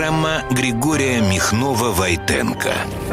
Программа Григория Михнова-Войтенко.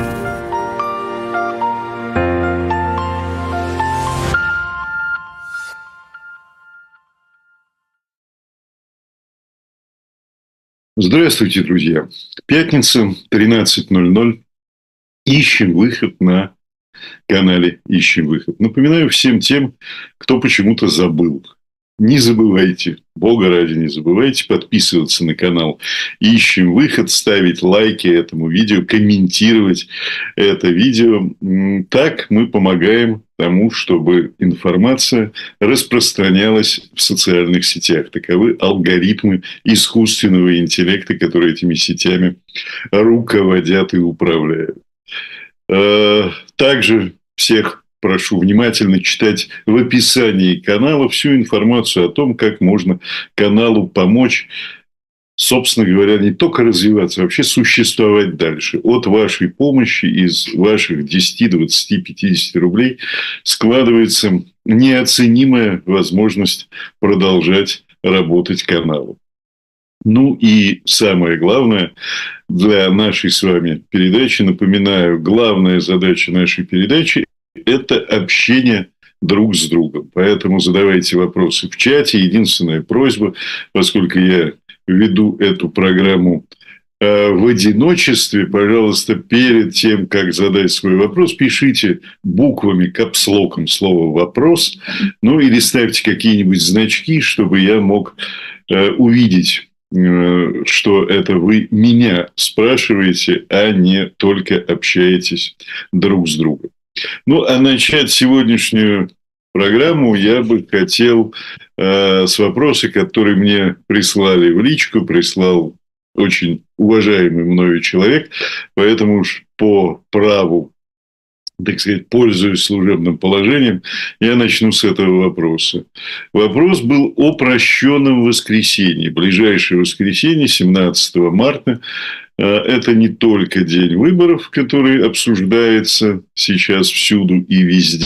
Здравствуйте, друзья. Пятница, 13:00. Ищем выход на канале «Ищем выход». Напоминаю всем тем, кто почему-то забыл. Не забывайте, Бога ради, не забывайте подписываться на канал «Ищем выход», ставить лайки этому видео, комментировать это видео. Так мы помогаем тому, чтобы информация распространялась в социальных сетях. Таковы алгоритмы искусственного интеллекта, которые этими сетями руководят и управляют. Также всех прошу внимательно читать в описании канала всю информацию о том, как можно каналу помочь, собственно говоря, не только развиваться, а вообще существовать дальше. От вашей помощи из ваших 10, 20, 50 рублей складывается неоценимая возможность продолжать работать каналом. Ну и самое главное для нашей с вами передачи, напоминаю, главная задача нашей передачи – это общение друг с другом. Поэтому задавайте вопросы в чате. Единственная просьба, поскольку я веду эту программу в одиночестве, пожалуйста, перед тем, как задать свой вопрос, пишите буквами, капслоком слово «вопрос», ну или ставьте какие-нибудь значки, чтобы я мог увидеть, что это вы меня спрашиваете, а не только общаетесь друг с другом. Ну, а начать сегодняшнюю программу я бы хотел с вопроса, который мне прислали в личку, прислал очень уважаемый мною человек, поэтому уж по праву, так сказать, пользуясь служебным положением, я начну с этого вопроса. Вопрос был о прощенном воскресенье. Ближайшее воскресенье, 17 марта. Это не только день выборов, который обсуждается сейчас всюду и везде.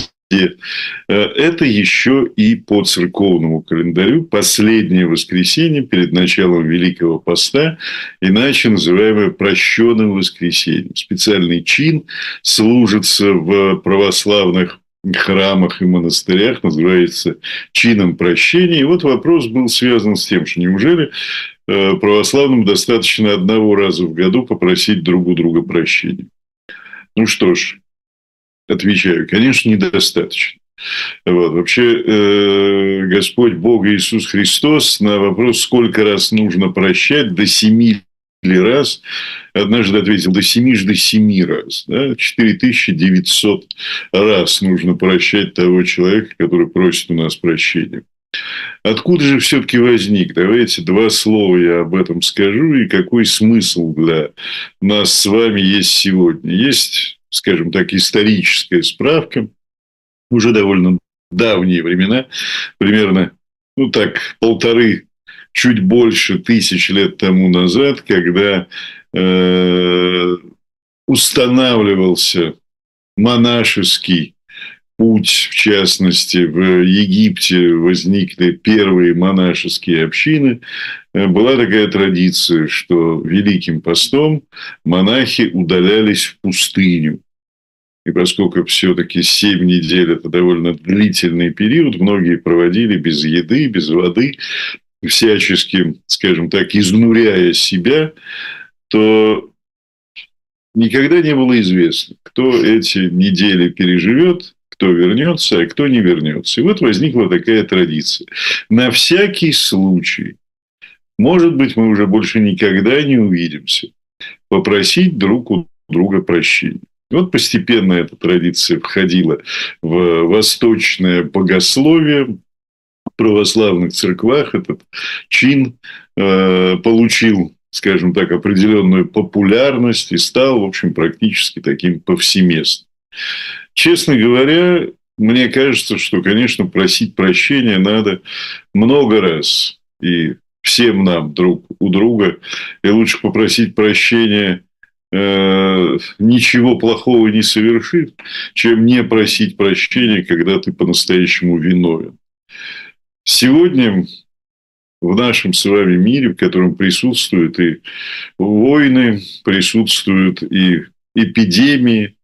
Это еще и по церковному календарю последнее воскресенье перед началом Великого Поста, иначе называемое прощенным воскресеньем. Специальный чин служится в православных храмах и монастырях, называется чином прощения. И вот вопрос был связан с тем, что неужели православным достаточно одного раза в году попросить друг у друга прощения? Ну что ж, отвечаю, конечно, недостаточно. Вот. Вообще, Господь Бог Иисус Христос на вопрос, сколько раз нужно прощать, до 7 раз, однажды ответил, до 7 раз. Да? 4900 раз нужно прощать того человека, который просит у нас прощения. Откуда же все-таки возник? Давайте два слова я об этом скажу, и какой смысл для нас с вами есть сегодня. Есть, скажем так, историческая справка, уже довольно давние времена, примерно, ну так, 1,5, чуть больше тысяч лет тому назад, когда устанавливался монашеский путь, в частности, в Египте возникли первые монашеские общины, была такая традиция, что Великим постом монахи удалялись в пустыню. И поскольку все-таки 7 недель – это довольно длительный период, многие проводили без еды, без воды, всячески, скажем так, изнуряя себя, то никогда не было известно, кто эти недели переживет, кто вернется, а кто не вернется. И вот возникла такая традиция. На всякий случай, может быть, мы уже больше никогда не увидимся, попросить друг у друга прощения. И вот постепенно эта традиция входила в восточное богословие. В православных церквах этот чин получил, скажем так, определенную популярность и стал, в общем, практически таким повсеместным. Честно говоря, мне кажется, что, конечно, просить прощения надо много раз. И всем нам друг у друга. И лучше попросить прощения, ничего плохого не совершив, чем не просить прощения, когда ты по-настоящему виновен. Сегодня в нашем с вами мире, в котором присутствуют и войны, присутствуют и эпидемии,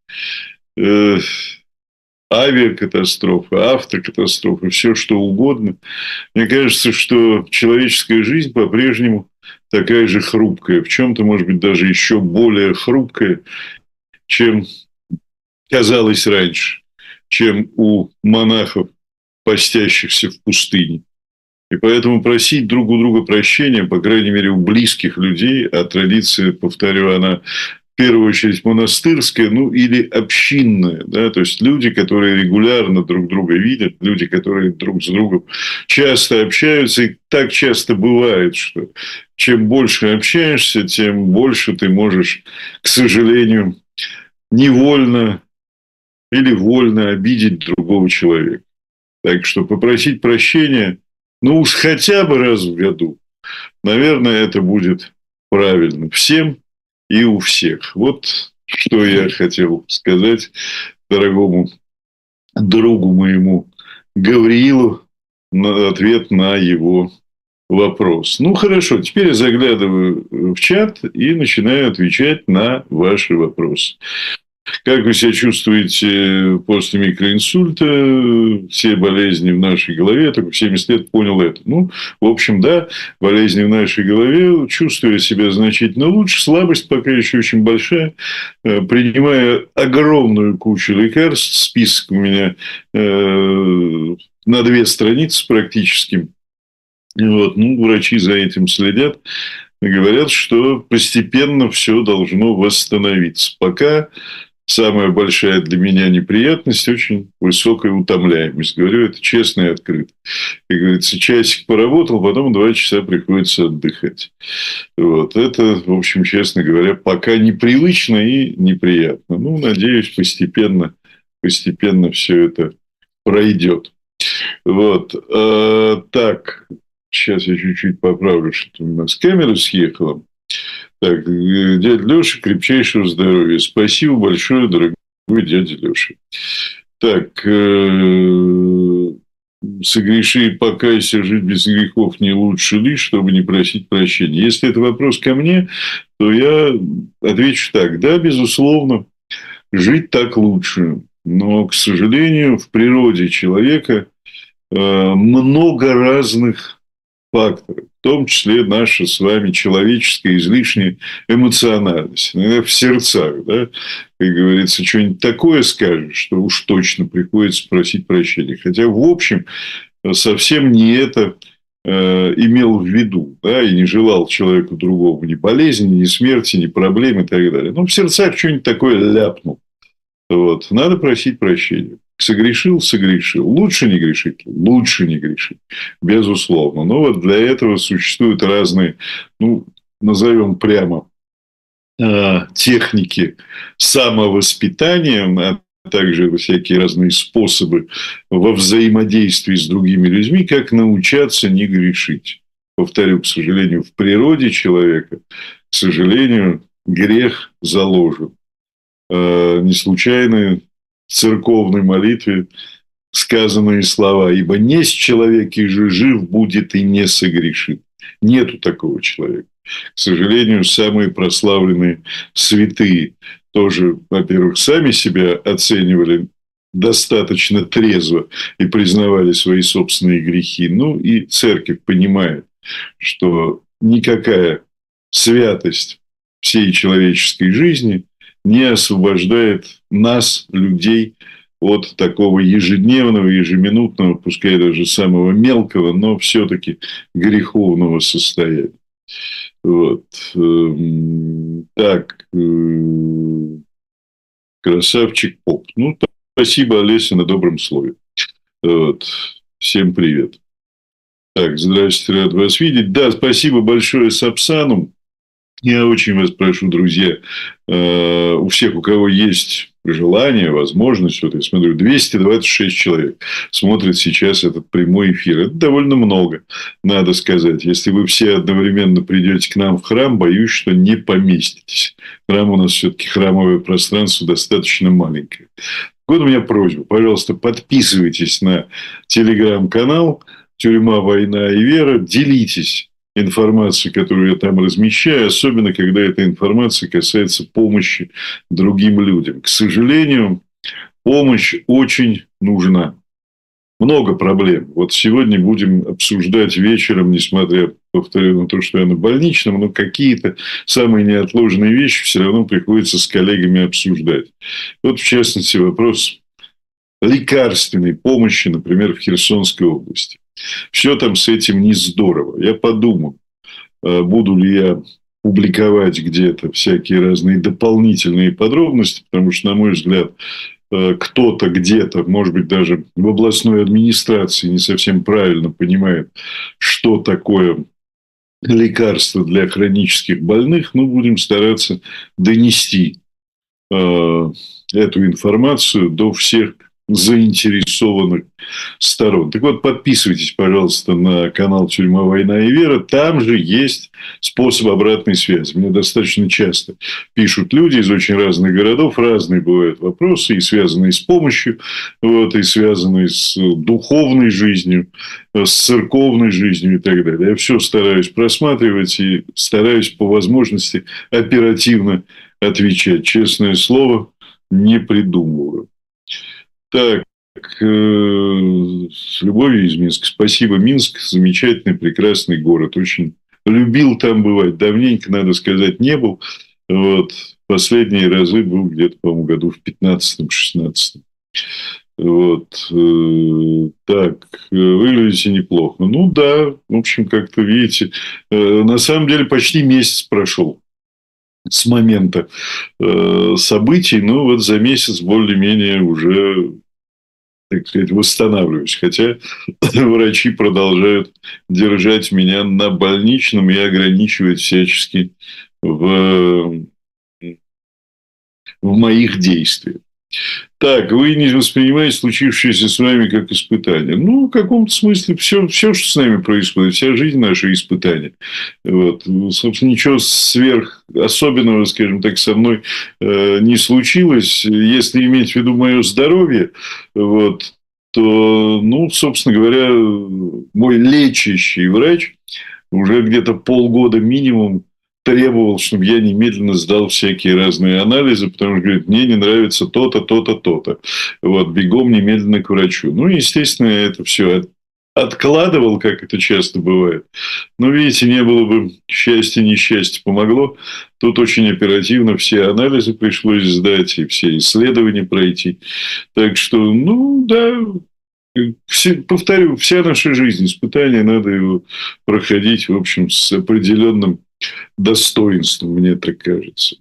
авиакатастрофы, автокатастрофы, все что угодно. Мне кажется, что человеческая жизнь по-прежнему такая же хрупкая, в чем-то, может быть, даже еще более хрупкая, чем казалось раньше, чем у монахов, постящихся в пустыне. И поэтому просить друг у друга прощения, по крайней мере, у близких людей, а традиция, повторю, она в первую очередь монастырская, ну или общинная, да, то есть люди, которые регулярно друг друга видят, люди, которые друг с другом часто общаются, и так часто бывает, что чем больше общаешься, тем больше ты можешь, к сожалению, невольно или вольно обидеть другого человека. Так что попросить прощения, ну уж хотя бы раз в году, наверное, это будет правильно всем и у всех. Вот что я хотел сказать дорогому другу моему Гавриилу на ответ на его вопрос. Ну, хорошо, теперь я заглядываю в чат и начинаю отвечать на ваши вопросы. Как вы себя чувствуете после микроинсульта? Все болезни в нашей голове. Я только в 70 лет понял это. Ну, в общем, да, болезни в нашей голове. Чувствую себя значительно лучше. Слабость пока еще очень большая. Принимая огромную кучу лекарств. Список у меня на 2 страницы практически. Вот. Ну, врачи за этим следят. Говорят, что постепенно все должно восстановиться. Пока самая большая для меня неприятность – очень высокая утомляемость. Говорю это честно и открыто. Как говорится, часик поработал, потом 2 часа приходится отдыхать. Вот. Это, в общем, честно говоря, пока непривычно и неприятно. Ну, надеюсь, постепенно все это пройдет. Вот. Так, сейчас я чуть-чуть поправлю, что у нас камера съехала. Так, дядя Леша, крепчайшего здоровья. Спасибо большое, дорогой дядя Леша. Так, согреши и покайся, жить без грехов не лучше ли, чтобы не просить прощения. Если это вопрос ко мне, то я отвечу так. Да, безусловно, жить так лучше. Но, к сожалению, в природе человека много разных факторов, в том числе наша с вами человеческая излишняя эмоциональность. Иногда в сердцах, да, как говорится, что-нибудь такое скажешь, что уж точно приходится просить прощения. Хотя, в общем, совсем не это имел в виду, да, и не желал человеку другому ни болезни, ни смерти, ни проблем и так далее. Но в сердцах что-нибудь такое ляпнул. Вот. Надо просить прощения. Согрешил, согрешил. Лучше не грешить, лучше не грешить. Безусловно. Но вот для этого существуют разные, ну, назовем прямо, техники самовоспитания, а также всякие разные способы во взаимодействии с другими людьми, как научаться не грешить. Повторю, к сожалению, в природе человека, к сожалению, грех заложен. Не случайно в церковной молитве сказанные слова: «Ибо несть человек и же жив будет и не согрешит». Нету такого человека. К сожалению, самые прославленные святые тоже, во-первых, сами себя оценивали достаточно трезво и признавали свои собственные грехи. Ну, и церковь понимает, что никакая святость всей человеческой жизни не освобождает нас, людей, от такого ежедневного, ежеминутного, пускай даже самого мелкого, но все-таки греховного состояния. Вот. Так. Красавчик поп. Ну, спасибо, Олеся, на добром слове. Вот. Всем привет. Так, здравствуйте, рад вас видеть. Да, спасибо большое Сапсану. Я очень вас прошу, друзья, у всех, у кого есть желание, возможность, вот я смотрю, 226 человек смотрят сейчас этот прямой эфир. Это довольно много, надо сказать. Если вы все одновременно придете к нам в храм, боюсь, что не поместитесь. Храм у нас все-таки храмовое пространство достаточно маленькое. Вот у меня просьба, пожалуйста, подписывайтесь на телеграм-канал, «Тюрьма, война и вера». Делитесь информацией, которую я там размещаю, особенно когда эта информация касается помощи другим людям. К сожалению, помощь очень нужна. Много проблем. Вот сегодня будем обсуждать вечером, несмотря, повторю, на то, что я на больничном, но какие-то самые неотложные вещи все равно приходится с коллегами обсуждать. Вот, в частности, вопрос лекарственной помощи, например, в Херсонской области. Все там с этим не здорово. Я подумал, буду ли я публиковать где-то всякие разные дополнительные подробности, потому что, на мой взгляд, кто-то где-то, может быть, даже в областной администрации не совсем правильно понимает, что такое лекарство для хронических больных. Ну, будем стараться донести эту информацию до всех заинтересованных сторон. Так вот, подписывайтесь, пожалуйста, на канал «Тюрьма, война и вера». Там же есть способ обратной связи. Мне достаточно часто пишут люди из очень разных городов. Разные бывают вопросы, и связанные с помощью, вот, и связанные с духовной жизнью, с церковной жизнью и так далее. Я все стараюсь просматривать и стараюсь по возможности оперативно отвечать. Честное слово, не придумываю. Так, с любовью из Минска. Спасибо, Минск. Замечательный, прекрасный город. Очень любил там бывать. Давненько, надо сказать, не был. Вот. Последние разы был где-то, по-моему, году в 15-16. Вот. Так, выглядите неплохо. Ну, да, в общем, как-то, видите, на самом деле почти месяц прошел с момента событий, но вот за месяц более-менее уже, так сказать, восстанавливаюсь. Хотя врачи продолжают держать меня на больничном и ограничивать всячески в моих действиях. Так, вы не воспринимаете случившееся с вами как испытание. Ну, в каком-то смысле все, что с нами происходит, вся жизнь наша испытание. Вот. Собственно, ничего сверх особенного, скажем так, со мной не случилось. Если иметь в виду мое здоровье, вот, то, ну, собственно говоря, мой лечащий врач уже где-то полгода минимум требовал, чтобы я немедленно сдал всякие разные анализы, потому что, говорит, мне не нравится то-то, то-то, то-то. Вот, бегом немедленно к врачу. Ну, естественно, я это все откладывал, как это часто бывает. Но, видите, не было бы счастья, несчастье помогло. Тут очень оперативно все анализы пришлось сдать и все исследования пройти. Так что, ну, да, повторю, вся наша жизнь испытания, надо его проходить, в общем, с определенным достоинством, мне так кажется.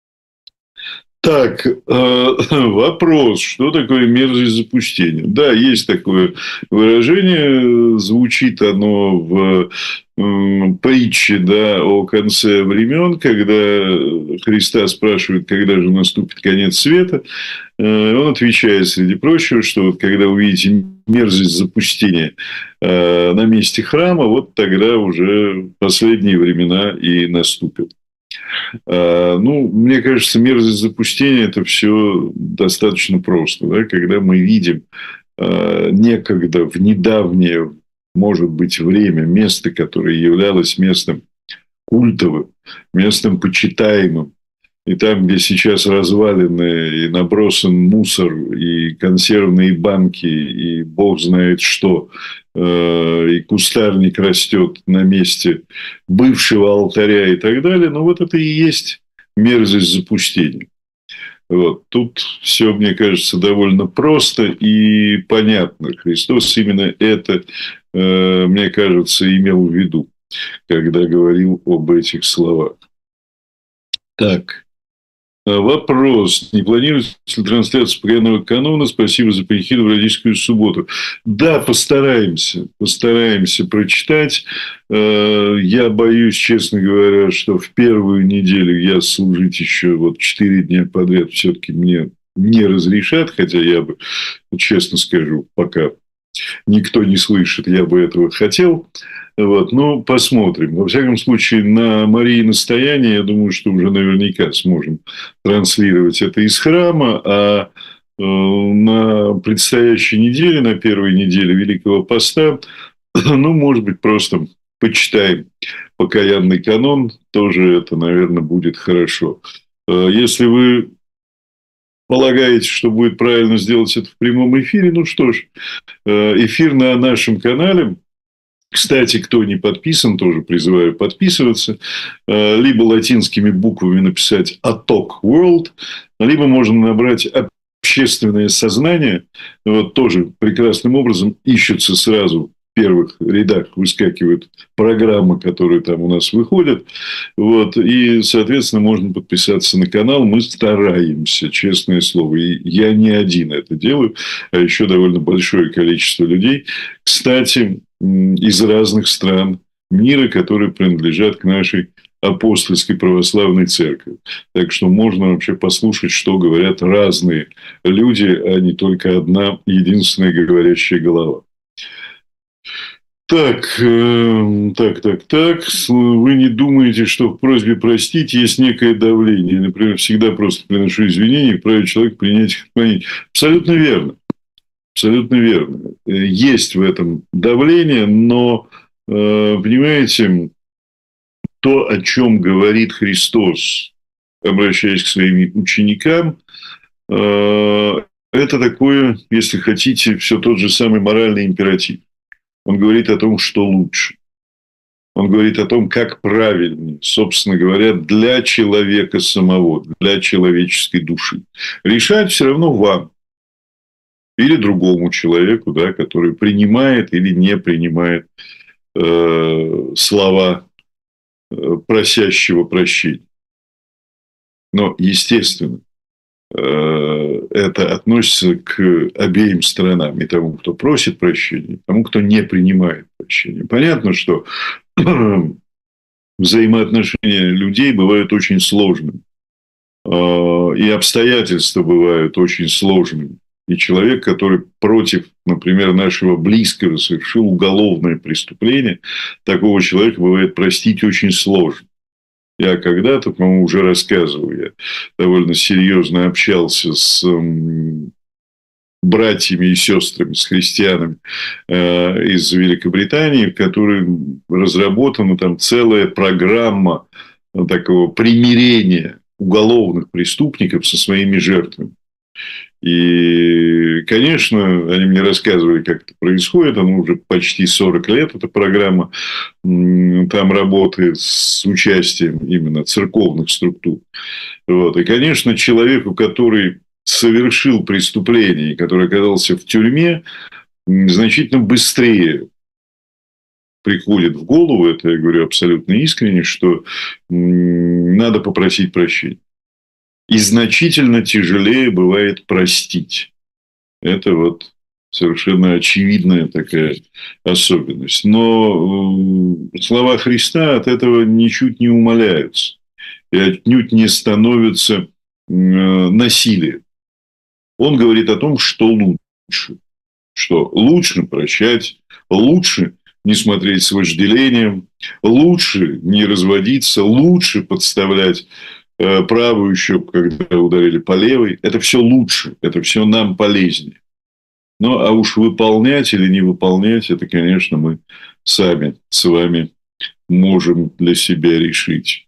Так, вопрос, что такое мерзость запустения? Да, есть такое выражение, звучит оно в притче, да, о конце времен, когда Христа спрашивают, когда же наступит конец света. Он отвечает, среди прочего, что вот когда увидите мерзость запустения на месте храма, вот тогда уже последние времена и наступят. Ну, мне кажется, мерзость запустения – это все достаточно просто. Да? Когда мы видим некогда в недавнее, может быть, время место, которое являлось местом культовым, местом почитаемым, и там, где сейчас развалины, и набросан мусор, и консервные банки, и бог знает что, и кустарник растет на месте бывшего алтаря и так далее. Но вот это и есть мерзость запустения. Вот. Тут все, мне кажется, довольно просто и понятно. Христос именно это, мне кажется, имел в виду, когда говорил об этих словах. Так. Вопрос. Не планируется ли трансляция покаянного канона? Спасибо за приход в Радийскую субботу. Да, постараемся прочитать. Я боюсь, честно говоря, что в первую неделю я служить еще вот 4 дня подряд все-таки мне не разрешат, хотя я бы, честно скажу, пока никто не слышит, я бы этого хотел. Вот, ну, посмотрим. Во всяком случае, на Марии настояние, я думаю, что уже наверняка сможем транслировать это из храма, а на предстоящей неделе, на первой неделе Великого Поста, Ну, может быть, просто почитаем покаянный канон, тоже это, наверное, будет хорошо. Если вы полагаете, что будет правильно сделать это в прямом эфире, ну что ж, эфир на нашем канале. Кстати, кто не подписан, тоже призываю подписываться. Либо латинскими буквами написать «Atok World», либо можно набрать «Общественное сознание». Вот тоже прекрасным образом ищутся сразу в первых рядах, выскакивают программы, которые там у нас выходят. Вот. И, соответственно, можно подписаться на канал. Мы стараемся, честное слово. И я не один это делаю, а еще довольно большое количество людей. Кстати, из разных стран мира, которые принадлежат к нашей апостольской православной церкви. Так что можно вообще послушать, что говорят разные люди, а не только одна единственная говорящая голова. Так. Вы не думаете, что в просьбе простить есть некое давление? Например, всегда просто приношу извинения и править человека принять их отклонение. Абсолютно верно. Абсолютно верно. Есть в этом давление, но, понимаете, то, о чем говорит Христос, обращаясь к своим ученикам, это такое, если хотите, все тот же самый моральный императив. Он говорит о том, что лучше. Он говорит о том, как правильнее, собственно говоря, для человека самого, для человеческой души. Решать все равно вам. Или другому человеку, да, который принимает или не принимает слова просящего прощения. Но, естественно, это относится к обеим сторонам. И тому, кто просит прощения, и тому, кто не принимает прощения. Понятно, что взаимоотношения людей бывают очень сложными. И обстоятельства бывают очень сложными. И человек, который против, например, нашего близкого совершил уголовное преступление, такого человека бывает простить очень сложно. Я когда-то, по-моему, уже рассказывал, я довольно серьезно общался с братьями и сестрами, с христианами из Великобритании, в которой разработана там целая программа такого примирения уголовных преступников со своими жертвами. И, конечно, они мне рассказывали, как это происходит. Оно уже почти 40 лет, эта программа там работает с участием именно церковных структур. Вот. И, конечно, человеку, который совершил преступление, который оказался в тюрьме, значительно быстрее приходит в голову, это я говорю абсолютно искренне, что надо попросить прощения. И значительно тяжелее бывает простить. Это вот совершенно очевидная такая особенность. Но слова Христа от этого ничуть не умаляются. И отнюдь не становятся насилием. Он говорит о том, что лучше. Что лучше прощать, лучше не смотреть с вожделением, лучше не разводиться, лучше подставлять правую щеку, когда ударили по левой. Это все лучше, это все нам полезнее. Ну, а уж выполнять или не выполнять, это, конечно, мы сами с вами можем для себя решить.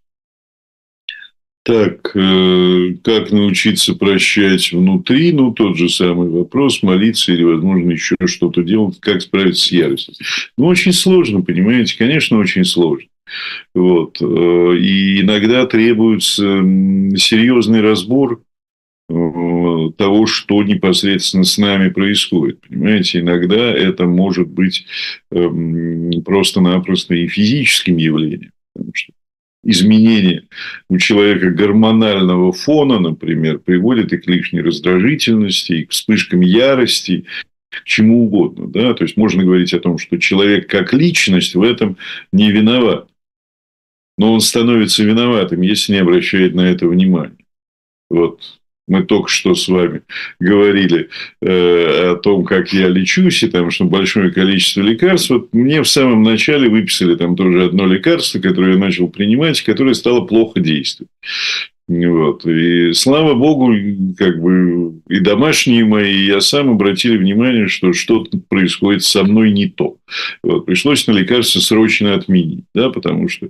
Так, как научиться прощать внутри? Ну, тот же самый вопрос. Молиться или, возможно, еще что-то делать. Как справиться с яростью? Ну, очень сложно, понимаете? Конечно, очень сложно. Вот. И иногда требуется серьезный разбор того, что непосредственно с нами происходит. Понимаете, иногда это может быть просто-напросто и физическим явлением. Потому что изменение у человека гормонального фона, например, приводит и к лишней раздражительности, и к вспышкам ярости, к чему угодно. Да? То есть, можно говорить о том, что человек как личность в этом не виноват. Но он становится виноватым, если не обращает на это внимания. Вот. Мы только что с вами говорили о том, как я лечусь, и там, что большое количество лекарств. Вот мне в самом начале выписали там тоже одно лекарство, которое я начал принимать, которое стало плохо действовать. Вот. И слава богу, как бы и домашние мои, и я сам обратили внимание, что что-то происходит со мной не то. Вот. Пришлось на лекарство срочно отменить, да, потому что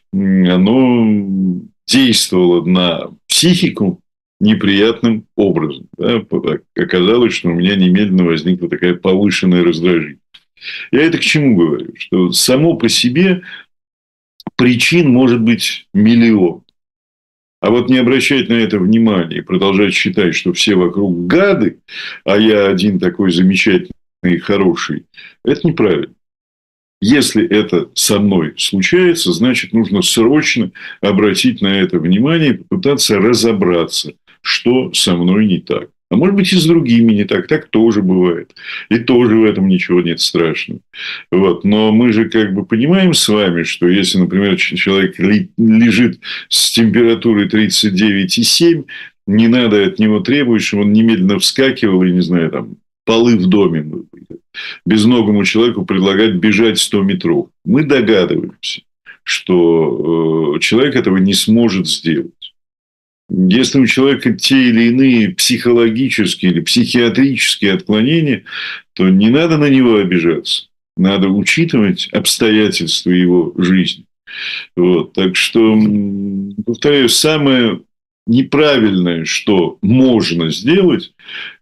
оно действовало на психику неприятным образом. Да. Оказалось, что у меня немедленно возникла такая повышенная раздражительность. Я это к чему говорю? Что само по себе причин может быть миллион. А вот не обращать на это внимания и продолжать считать, что все вокруг гады, а я один такой замечательный и хороший, это неправильно. Если это со мной случается, значит, нужно срочно обратить на это внимание и попытаться разобраться, что со мной не так. А может быть, и с другими не так. Так тоже бывает. И тоже в этом ничего нет страшного. Вот. Но мы же как бы понимаем с вами, что если, например, человек лежит с температурой 39,7, не надо от него требовать, чтобы он немедленно вскакивал и, не знаю, там, полы в доме безногому человеку предлагать бежать 100 метров. Мы догадываемся, что человек этого не сможет сделать. Если у человека те или иные психологические или психиатрические отклонения, то не надо на него обижаться. Надо учитывать обстоятельства его жизни. Вот. Так что, повторяю, самое неправильное, что можно сделать,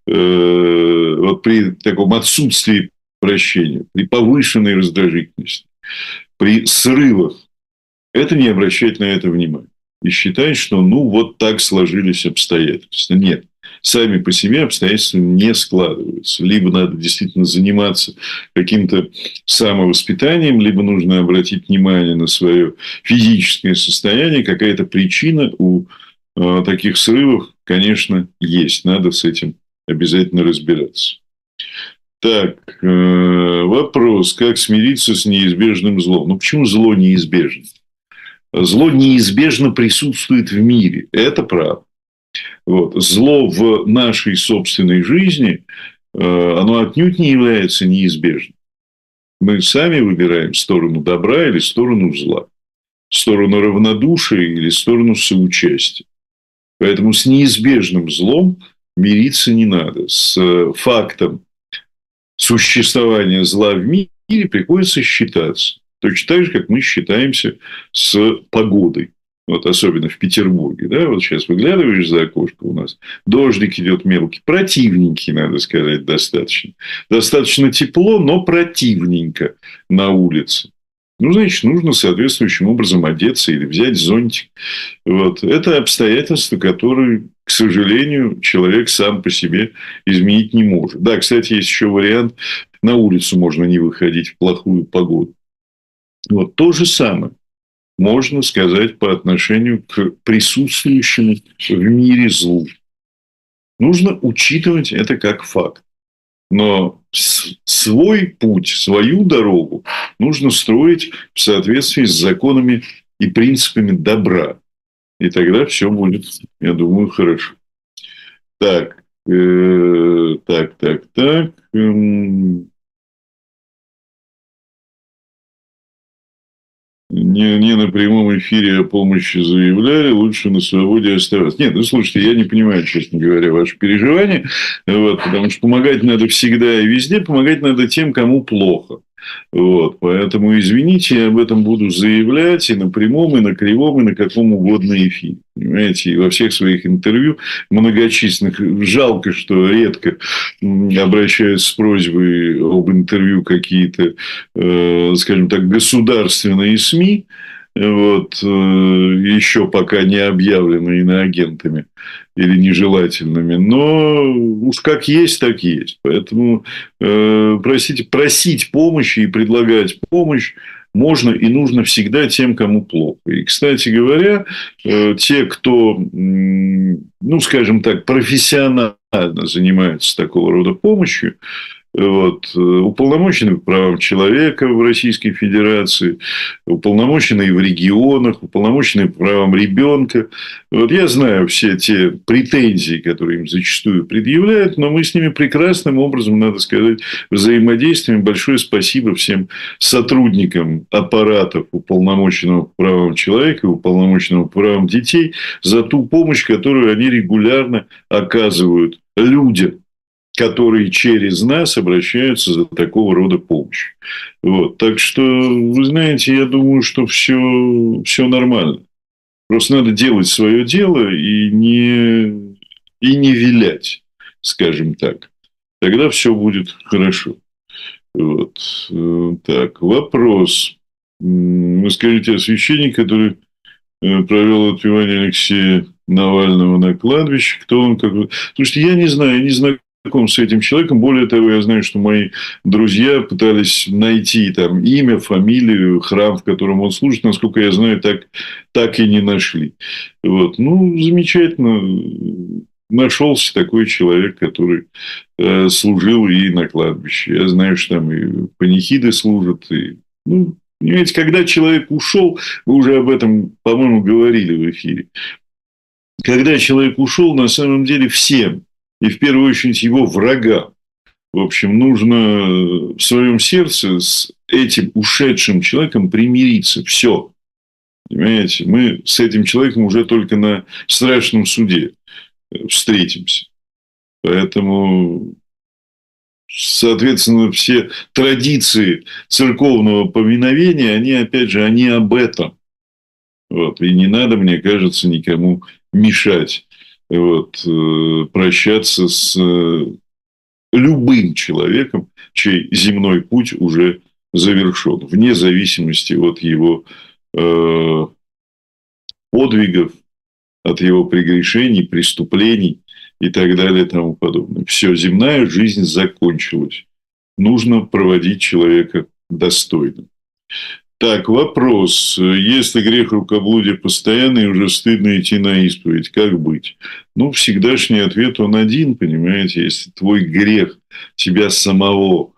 вот при таком отсутствии прощения, при повышенной раздражительности, при срывах, это не обращать на это внимания. И считать, что ну вот так сложились обстоятельства. Нет. Сами по себе обстоятельства не складываются. Либо надо действительно заниматься каким-то самовоспитанием, либо нужно обратить внимание на свое физическое состояние. Какая-то причина у таких срывов, конечно, есть. Надо с этим обязательно разбираться. Так, вопрос. Как смириться с неизбежным злом? Ну, почему зло неизбежно? Зло неизбежно присутствует в мире. Это правда. Вот. Зло в нашей собственной жизни, оно отнюдь не является неизбежным. Мы сами выбираем сторону добра или сторону зла. Сторону равнодушия или сторону соучастия. Поэтому с неизбежным злом мириться не надо. С фактом существования зла в мире приходится считаться. Точно так же, как мы считаемся с погодой. Вот особенно в Петербурге. Да? Вот сейчас выглядываешь за окошко у нас. Дождик идет мелкий. Противненький, надо сказать, достаточно. Достаточно тепло, но противненько на улице. Ну, значит, нужно соответствующим образом одеться или взять зонтик. Вот. Это обстоятельства, которые, к сожалению, человек сам по себе изменить не может. Да, кстати, есть еще вариант. На улицу можно не выходить в плохую погоду. Вот то же самое можно сказать по отношению к присутствующему в мире злу. Нужно учитывать это как факт. Но свой путь, свою дорогу нужно строить в соответствии с законами и принципами добра. И тогда все будет, я думаю, хорошо. Так. Не на прямом эфире о помощи заявляли, лучше на свободе оставаться. Нет, ну слушайте, я не понимаю, честно говоря, ваши переживания, вот, потому что помогать надо всегда и везде, помогать надо тем, кому плохо. Вот, поэтому, извините, я об этом буду заявлять и на прямом, и на кривом, и на каком угодно эфире. Понимаете, и во всех своих интервью многочисленных. Жалко, что редко обращаются с просьбой об интервью какие-то, скажем так, государственные СМИ, вот, еще пока не объявлены иноагентами или нежелательными, но уж как есть, так есть. Поэтому просить помощи и предлагать помощь можно и нужно всегда тем, кому плохо. И, кстати говоря, те, кто, ну, скажем так, профессионально занимаются такого рода помощью, Вот. Уполномоченный по правам человека в Российской Федерации, уполномоченные в регионах, уполномоченные по правам ребенка. Вот я знаю все те претензии, которые им зачастую предъявляют, но мы с ними прекрасным образом, надо сказать, взаимодействуем. Большое спасибо всем сотрудникам аппаратов уполномоченного по правам человека и уполномоченного по правам детей за ту помощь, которую они регулярно оказывают людям, которые через нас обращаются за такого рода помощью. Вот. Так что, вы знаете, я думаю, что все нормально. Просто надо делать свое дело и не вилять, скажем так. Тогда все будет хорошо. Вот. Так, вопрос. Вы скажите о священнике, который провел отпевание Алексея Навального на кладбище. Кто он? Слушайте, я не знаю, я не знаком с этим человеком. Более того, я знаю, что мои друзья пытались найти там имя, фамилию, храм, в котором он служит. Насколько я знаю, так и не нашли. Вот. Ну, замечательно. Нашелся такой человек, который служил и на кладбище. Я знаю, что там и панихиды служат. Понимаете, когда человек ушел, вы уже об этом, по-моему, говорили в эфире. Когда человек ушел, на самом деле всем, и в первую очередь его врагам, в общем, нужно в своем сердце с этим ушедшим человеком примириться. Все. Понимаете, мы с этим человеком уже только на страшном суде встретимся. Поэтому, соответственно, все традиции церковного поминовения, они, опять же, они об этом. Вот. И не надо, мне кажется, никому мешать прощаться с любым человеком, чей земной путь уже завершен, вне зависимости от его подвигов, от его прегрешений, преступлений и так далее и тому подобное. Все, земная жизнь закончилась. Нужно проводить человека достойно. Так, вопрос. Если грех рукоблудия постоянный, уже стыдно идти на исповедь, как быть? Ну, всегдашний ответ, он один, понимаете. Если твой грех тебя самого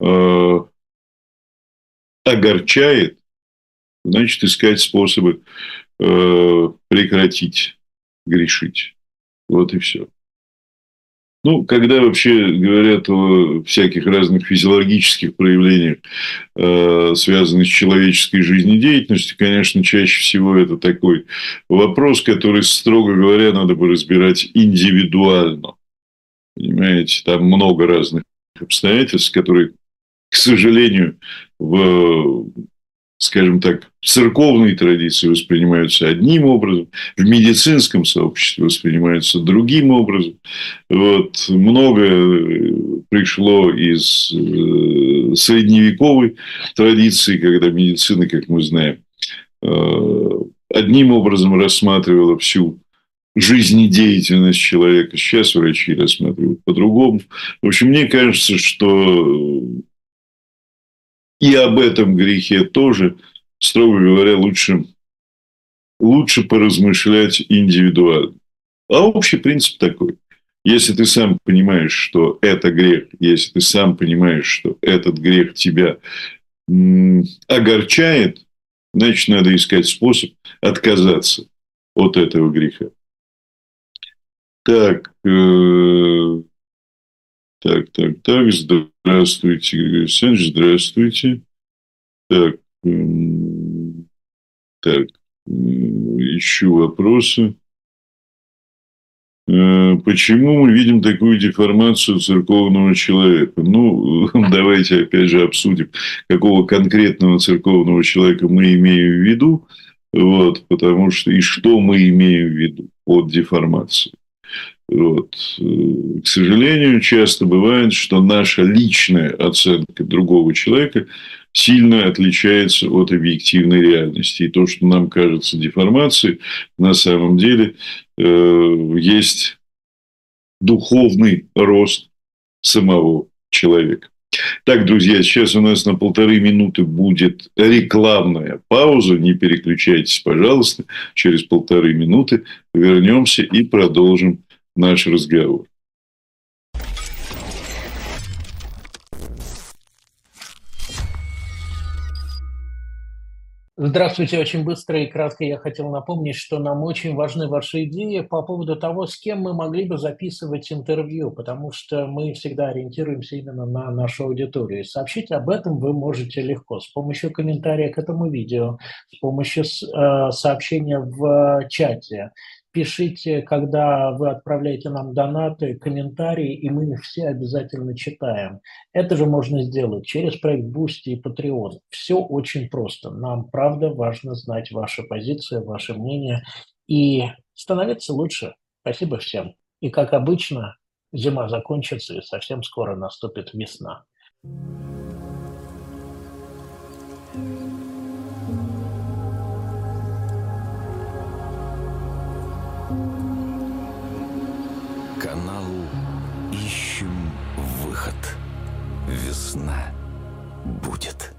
огорчает, значит, искать способы прекратить грешить. Вот и все. Ну, когда вообще говорят о всяких разных физиологических проявлениях, связанных с человеческой жизнедеятельностью, конечно, чаще всего это такой вопрос, который, строго говоря, надо бы разбирать индивидуально. Понимаете, там много разных обстоятельств, которые, к сожалению, скажем так, в церковной традиции воспринимаются одним образом, в медицинском сообществе воспринимаются другим образом. Вот. Много пришло из средневековой традиции, когда медицина, как мы знаем, одним образом рассматривала всю жизнедеятельность человека. Сейчас врачи рассматривают по-другому. В общем, мне кажется, что и об этом грехе тоже, строго говоря, лучше поразмышлять индивидуально. А общий принцип такой. Если ты сам понимаешь, что это грех, если ты сам понимаешь, что этот грех тебя огорчает, значит, надо искать способ отказаться от этого греха. Так. Здравствуйте, Григорий Александрович, здравствуйте. Ищу вопросы. Почему мы видим такую деформацию церковного человека? Ну, давайте опять же обсудим, какого конкретного церковного человека мы имеем в виду, потому что и что мы имеем в виду под деформацией. К сожалению, часто бывает, что наша личная оценка другого человека сильно отличается от объективной реальности. И то, что нам кажется деформацией, на самом деле есть духовный рост самого человека. Так, друзья, сейчас у нас на 1,5 минуты будет рекламная пауза. Не переключайтесь, пожалуйста. Через 1,5 минуты вернемся и продолжим наш разговор. Здравствуйте. Очень быстро и кратко я хотел напомнить, что нам очень важны ваши идеи по поводу того, с кем мы могли бы записывать интервью, потому что мы всегда ориентируемся именно на нашу аудиторию. И сообщить об этом вы можете легко с помощью комментария к этому видео, с помощью сообщения в чате. Пишите, когда вы отправляете нам донаты, комментарии, и мы их все обязательно читаем. Это же можно сделать через проект Boosty и Patreon. Все очень просто. Нам, правда, важно знать ваши позиции, ваше мнение и становиться лучше. Спасибо всем. И, как обычно, зима закончится, и совсем скоро наступит весна. Каналу «Ищем выход». Весна будет.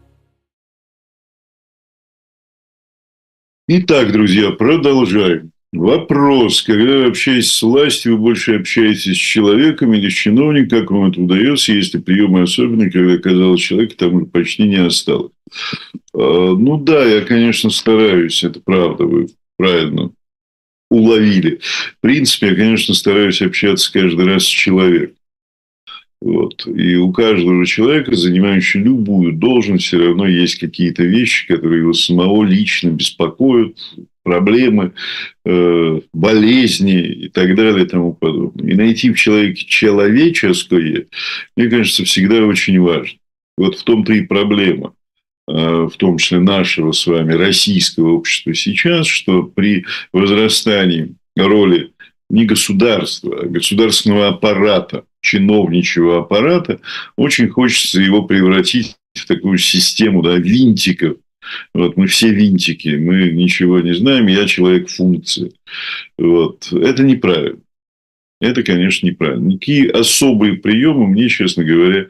Итак, друзья, продолжаем. Вопрос. Когда вы общаетесь с властью, вы больше общаетесь с человеком или с чиновником? Как вам это удается? Есть ли приемы особенные, когда, казалось, человека там уже почти не осталось? Ну да, я, конечно, стараюсь. Это правда. Вы правильно уловили. В принципе, я, конечно, стараюсь общаться каждый раз с человеком. Вот. И у каждого человека, занимающего любую должность, все равно есть какие-то вещи, которые его самого лично беспокоят, проблемы, болезни и так далее и тому подобное. И найти в человеке человеческое, мне кажется, всегда очень важно. Вот в том-то и проблема, в том числе нашего с вами российского общества сейчас, что при возрастании роли не государства, а государственного аппарата, чиновничьего аппарата, очень хочется его превратить в такую систему, да, винтиков. Вот, мы все винтики, мы ничего не знаем, я человек-функция. Вот. Это неправильно. Это, конечно, неправильно. Никакие особые приемы мне, честно говоря,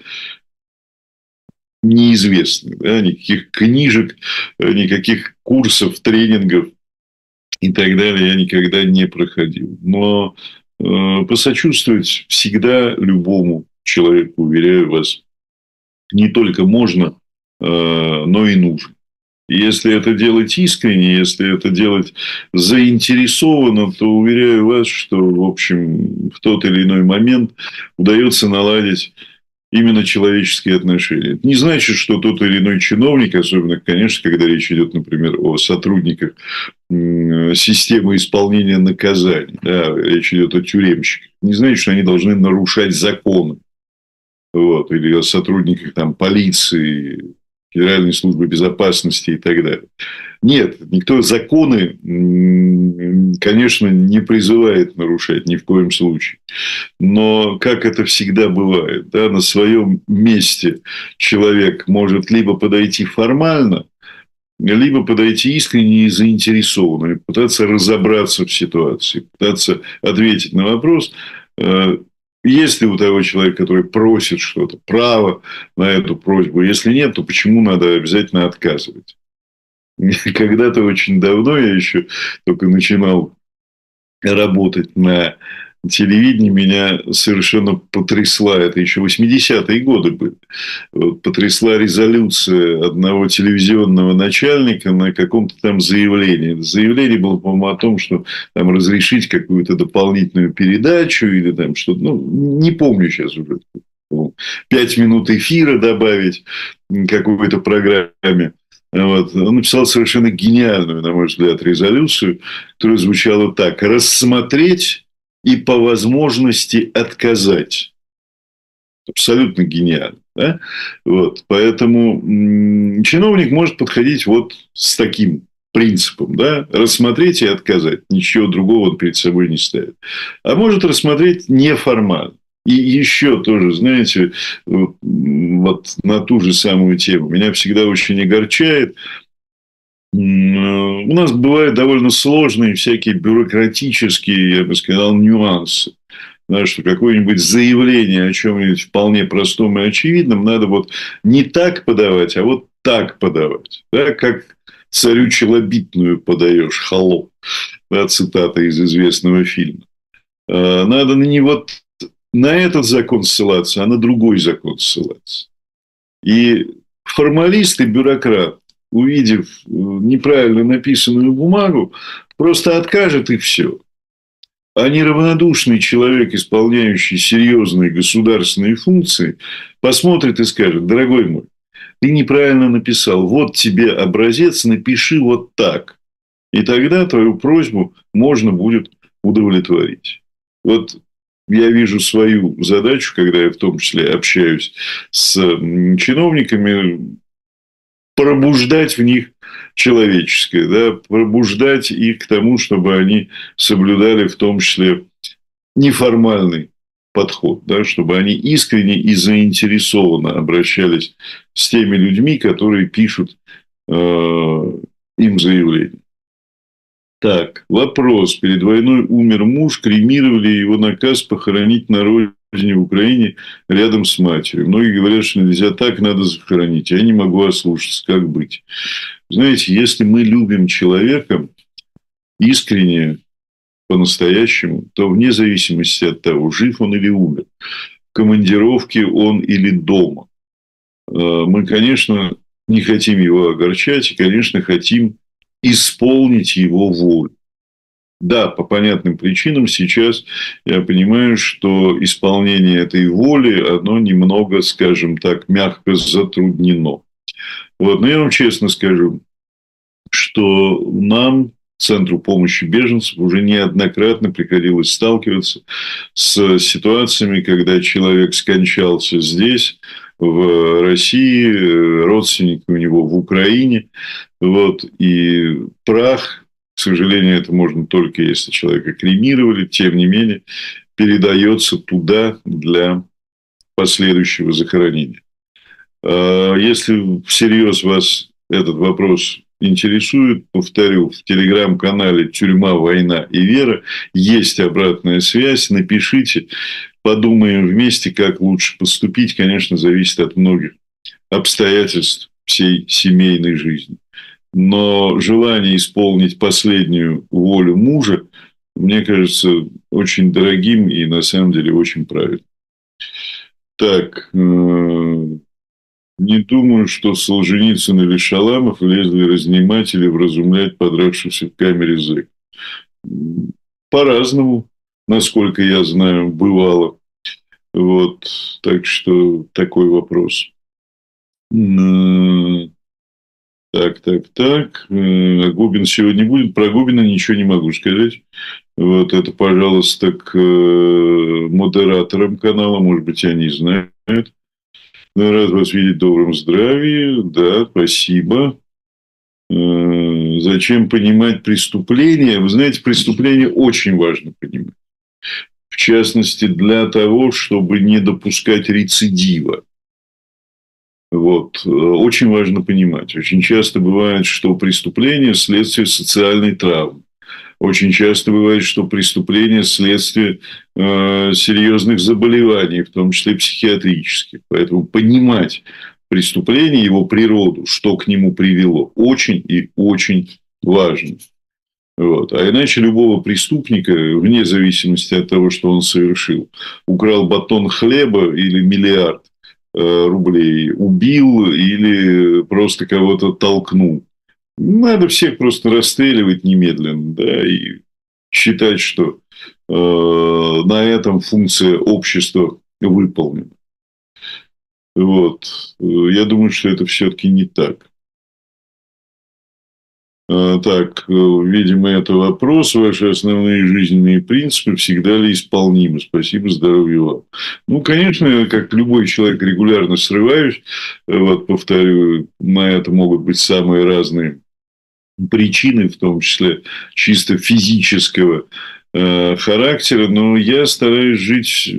неизвестны. Да? Никаких книжек, никаких курсов, тренингов и так далее я никогда не проходил. Но посочувствовать всегда любому человеку, уверяю вас, не только можно, но и нужно. И если это делать искренне, если это делать заинтересованно, то уверяю вас, что, в общем, в тот или иной момент удается наладить именно человеческие отношения. Это не значит, что тот или иной чиновник, особенно, конечно, когда речь идет, например, о сотрудниках системы исполнения наказаний, да, речь идет о тюремщиках, не значит, что они должны нарушать законы. Вот, или о сотрудниках там, полиции, Федеральной службы безопасности и так далее. Нет, никто законы, конечно, не призывает нарушать ни в коем случае. Но, как это всегда бывает, да, на своем месте человек может либо подойти формально, либо подойти искренне и заинтересованно, и пытаться разобраться в ситуации, пытаться ответить на вопрос, есть ли у того человека, который просит что-то, право на эту просьбу. Если нет, то почему надо обязательно отказывать? Когда-то очень давно я еще только начинал работать на телевидении, меня совершенно потрясла, это еще 80-е годы были, потрясла резолюция одного телевизионного начальника на каком-то там заявлении. Заявление было, по-моему, о том, что там разрешить какую-то дополнительную передачу или там что-то, ну, не помню сейчас уже, 5 минут эфира добавить какой-то программе. Вот. Он написал совершенно гениальную, на мой взгляд, резолюцию, которая звучала так: рассмотреть и по возможности отказать. Абсолютно гениально. Да? Вот. Поэтому чиновник может подходить вот с таким принципом. Да? Рассмотреть и отказать. Ничего другого он перед собой не ставит. А может рассмотреть неформально. И еще тоже, знаете, вот на ту же самую тему. Меня всегда очень огорчает. У нас бывают довольно сложные всякие бюрократические, я бы сказал, нюансы. Да, что какое-нибудь заявление о чем-нибудь вполне простом и очевидном надо вот не так подавать, а вот так подавать. Да, как царю челобитную подаешь, холоп. Да, цитата из известного фильма. Надо не вот на этот закон ссылаться, а на другой закон ссылаться. И формалист и бюрократ увидев неправильно написанную бумагу, просто откажет и все. А неравнодушный человек, исполняющий серьезные государственные функции, посмотрит и скажет: дорогой мой, ты неправильно написал, вот тебе образец, напиши вот так. И тогда твою просьбу можно будет удовлетворить. Вот я вижу свою задачу, когда я в том числе общаюсь с чиновниками, пробуждать в них человеческое, да, пробуждать их к тому, чтобы они соблюдали в том числе неформальный подход, да, чтобы они искренне и заинтересованно обращались с теми людьми, которые пишут им заявление. Так, вопрос. Перед войной умер муж, кремировали его, наказ похоронить на родине в Украине рядом с матерью. Многие говорят, что нельзя так, надо захоронить. Я не могу ослушаться, как быть? Знаете, если мы любим человека искренне, по-настоящему, то вне зависимости от того, жив он или умер, в командировке он или дома, мы, конечно, не хотим его огорчать и, конечно, хотим исполнить его волю. Да, по понятным причинам сейчас я понимаю, что исполнение этой воли, оно немного, скажем так, мягко затруднено. Вот. Но я вам честно скажу, что нам, Центру помощи беженцам, уже неоднократно приходилось сталкиваться с ситуациями, когда человек скончался здесь, в России, родственники у него в Украине. Вот, и прах, к сожалению, это можно только если человека кремировали, тем не менее, передается туда для последующего захоронения. Если всерьез вас этот вопрос интересует, повторю, в телеграм-канале «Тюрьма, война и вера» есть обратная связь. Напишите, подумаем вместе, как лучше поступить. Конечно, зависит от многих обстоятельств всей семейной жизни. Но желание исполнить последнюю волю мужа, мне кажется, очень дорогим и, на самом деле, очень правильным. Так, не думаю, что Солженицын или Шаламов лезли разнимать или вразумлять подрагшихся в камере зэк. По-разному, насколько я знаю, бывало. Вот, так что такой вопрос. Так. Губин сегодня будет. Про Губина ничего не могу сказать. Вот это, пожалуйста, к модераторам канала. Может быть, они знают. Рад вас видеть в добром здравии. Да, спасибо. Зачем понимать преступление? Вы знаете, преступление очень важно понимать. В частности, для того, чтобы не допускать рецидива. Вот. Очень важно понимать. Очень часто бывает, что преступление – следствие социальной травмы. Очень часто бывает, что преступление – следствие серьезных заболеваний, в том числе психиатрических. Поэтому понимать преступление, его природу, что к нему привело, очень и очень важно. Вот. А иначе любого преступника, вне зависимости от того, что он совершил, украл батон хлеба или миллиард рублей, убил или просто кого-то толкнул, надо всех просто расстреливать немедленно, да, и считать, что на этом функция общества выполнена. Вот. Я думаю, что это все-таки не так. Так, видимо, это вопрос. Ваши основные жизненные принципы всегда ли исполнимы? Спасибо, здоровья вам. Ну, конечно, как любой человек, регулярно срываюсь. Вот, повторю, на это могут быть самые разные причины, в том числе чисто физического характера. Но я стараюсь жить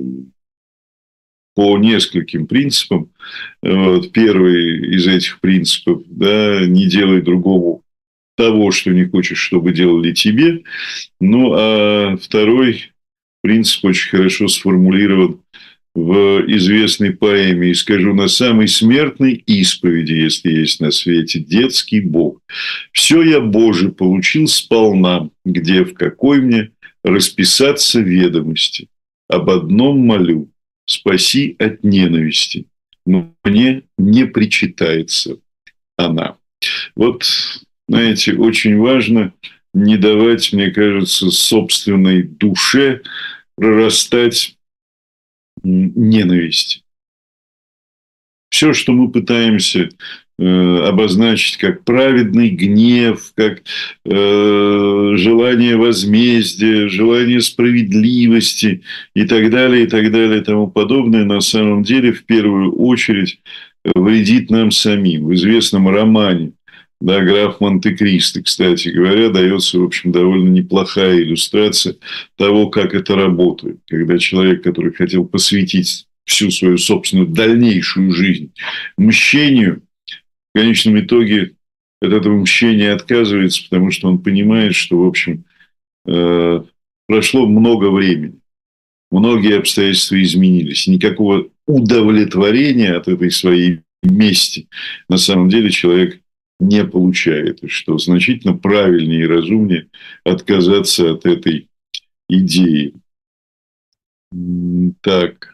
по нескольким принципам. Вот, первый из этих принципов, да, не делай другому того, что не хочешь, чтобы делали тебе. Ну, а второй принцип очень хорошо сформулирован в известной поэме. И скажу: на самой смертной исповеди, если есть на свете детский Бог, все я, Боже, получил сполна, где в какой мне расписаться ведомости. Об одном молю: спаси от ненависти, но мне не причитается она. Вот, знаете, очень важно не давать, мне кажется, собственной душе прорастать ненависти. Все, что мы пытаемся обозначить как праведный гнев, как желание возмездия, желание справедливости и так далее, и тому подобное, на самом деле в первую очередь вредит нам самим. В известном романе, да, «Граф Монте-Кристо», кстати говоря, дается, в общем, довольно неплохая иллюстрация того, как это работает. Когда человек, который хотел посвятить всю свою собственную дальнейшую жизнь мщению, в конечном итоге от этого мщения отказывается, потому что он понимает, что, в общем, прошло много времени, многие обстоятельства изменились, никакого удовлетворения от этой своей мести на самом деле человек не получает, и что значительно правильнее и разумнее отказаться от этой идеи. Так.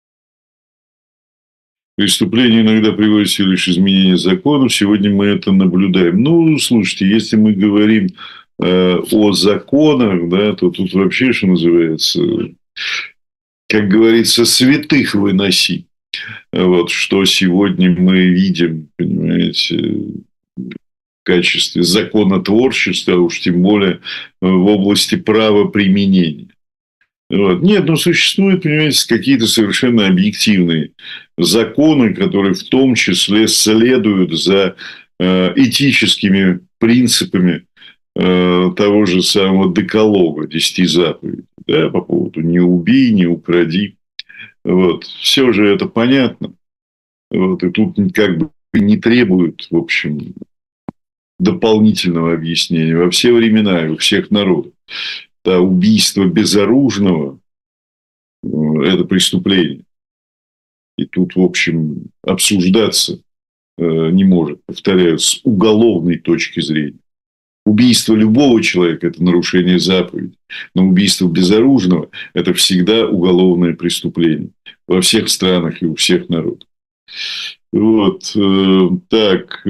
Преступление иногда приводит всего лишь изменение законов. Сегодня мы это наблюдаем. Ну, слушайте, если мы говорим о законах, да, то тут вообще, что называется, как говорится, святых выноси. Вот, что сегодня мы видим, понимаете, в качестве законотворчества, а уж тем более в области правоприменения. Вот. Нет, ну, существуют, понимаете, какие-то совершенно объективные законы, которые в том числе следуют за этическими принципами того же самого декалога, 10 заповедей, да, по поводу «не убей, не укради». Вот. Все же это понятно. Вот. И тут как бы не требуют, в общем, дополнительного объяснения во все времена и у всех народов. Да, убийство безоружного – это преступление. И тут, в общем, обсуждаться не может, повторяю, с уголовной точки зрения. Убийство любого человека – это нарушение заповеди. Но убийство безоружного – это всегда уголовное преступление. Во всех странах и у всех народов. Вот. Так.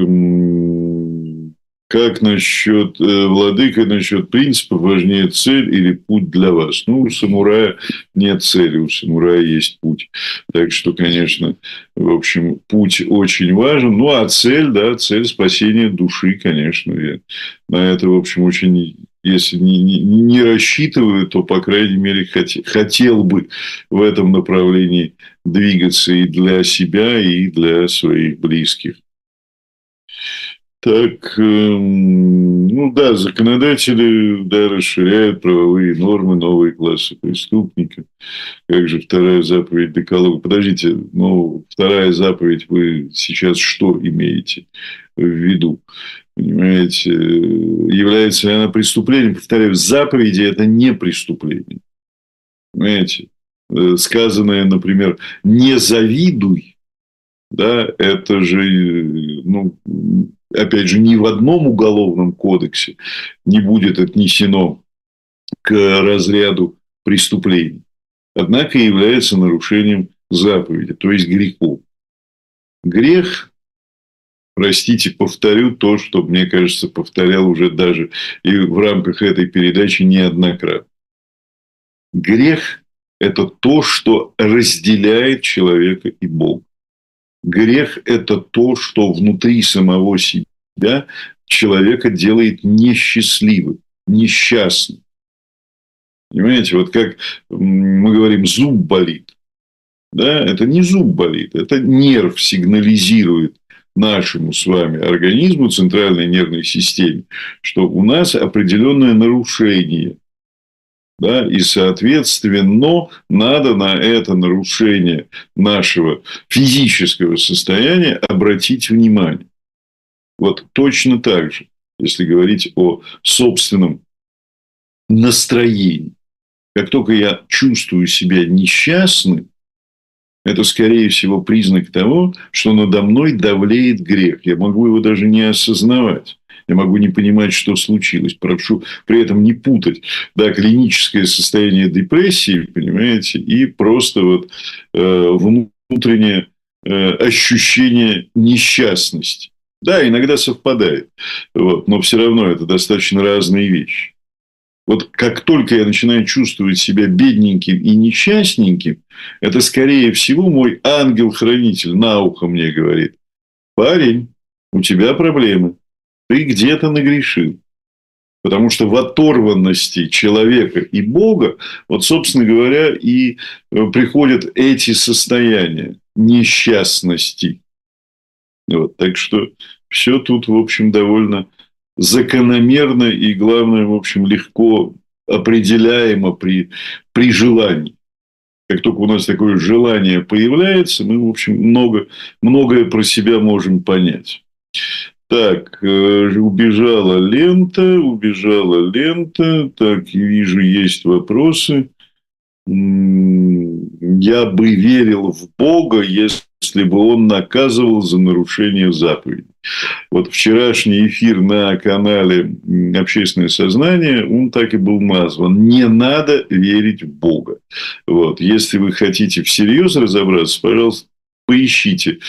Как насчет, владыка, насчет принципа, важнее цель или путь для вас? Ну, у самурая нет цели, у самурая есть путь. Так что, конечно, в общем, путь очень важен. Ну, а цель, да, цель спасения души, конечно. Я на это, в общем, очень, если не рассчитываю, то, по крайней мере, хотел бы в этом направлении двигаться и для себя, и для своих близких. Так, ну да, законодатели, да, расширяют правовые нормы, новые классы преступников. Как же вторая заповедь Декалога? Подождите, ну, вторая заповедь, вы сейчас что имеете в виду? Понимаете, является ли она преступлением? Повторяю, заповеди – это не преступление. Понимаете, сказанное, например, «не завидуй», да, это же, ну, опять же, ни в одном уголовном кодексе не будет отнесено к разряду преступлений. Однако является нарушением заповеди, то есть грехом. Грех, простите, повторю то, что, мне кажется, повторял уже даже и в рамках этой передачи неоднократно. Грех – это то, что разделяет человека и Бога. Грех – это то, что внутри самого себя человека делает несчастливым, несчастным. Понимаете, вот как мы говорим, зуб болит. Да, это не зуб болит, это нерв сигнализирует нашему с вами организму, центральной нервной системе, что у нас определенное нарушение. Да, и, соответственно, надо на это нарушение нашего физического состояния обратить внимание. Вот точно так же, если говорить о собственном настроении. Как только я чувствую себя несчастным, это, скорее всего, признак того, что надо мной давлеет грех. Я могу его даже не осознавать. Я могу не понимать, что случилось. Прошу при этом не путать, да, клиническое состояние депрессии, понимаете, и просто вот внутреннее ощущение несчастности. Да, иногда совпадает. Вот, но все равно это достаточно разные вещи. Вот как только я начинаю чувствовать себя бедненьким и несчастненьким, это, скорее всего, мой ангел-хранитель на ухо мне говорит: парень, у тебя проблемы, ты где-то нагрешил. Потому что в оторванности человека и Бога, вот, собственно говоря, и приходят эти состояния несчастности. Вот, так что все тут, в общем, довольно закономерно и, главное, в общем, легко определяемо при желании. Как только у нас такое желание появляется, мы, в общем, многое про себя можем понять. Так, убежала лента. Так, вижу, есть вопросы. Я бы верил в Бога, если бы он наказывал за нарушение заповедей. Вот вчерашний эфир на канале «Общественное сознание», он так и был назван: «Не надо верить в Бога». Вот. Если вы хотите всерьез разобраться, пожалуйста, поищите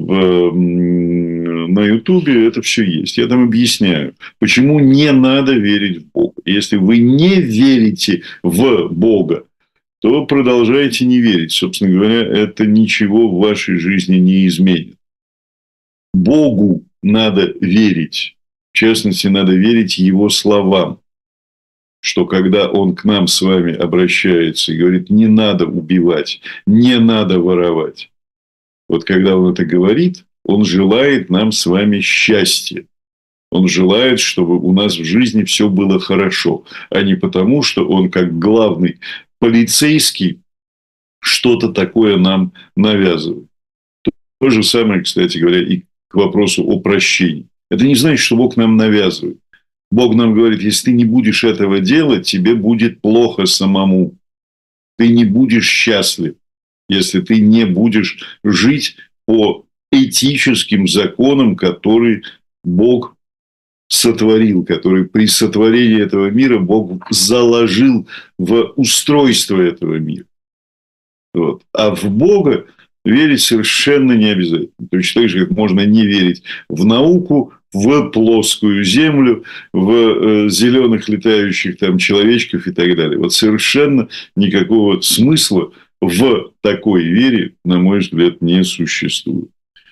на Ютубе, это все есть. Я там объясняю, почему не надо верить в Бога. Если вы не верите в Бога, то продолжайте не верить. Собственно говоря, это ничего в вашей жизни не изменит. Богу надо верить. В частности, надо верить Его словам. Что когда Он к нам с вами обращается и говорит: не надо убивать, не надо воровать. Вот когда Он это говорит, Он желает нам с вами счастья. Он желает, чтобы у нас в жизни все было хорошо, а не потому, что Он, как главный полицейский, что-то такое нам навязывает. То же самое, кстати говоря, и к вопросу о прощении. Это не значит, что Бог нам навязывает. Бог нам говорит: если ты не будешь этого делать, тебе будет плохо самому. Ты не будешь счастлив, если ты не будешь жить по этическим законам, которые Бог сотворил, который при сотворении этого мира Бог заложил в устройство этого мира. Вот. А в Бога верить совершенно не обязательно. Точно так же, как можно не верить в науку, в плоскую землю, в зеленых летающих там человечков и так далее. Вот совершенно никакого смысла в такой вере, на мой взгляд, не существует.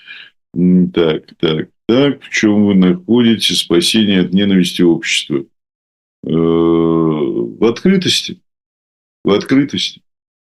Так. В чем вы находите спасение от ненависти общества? В открытости. В открытости.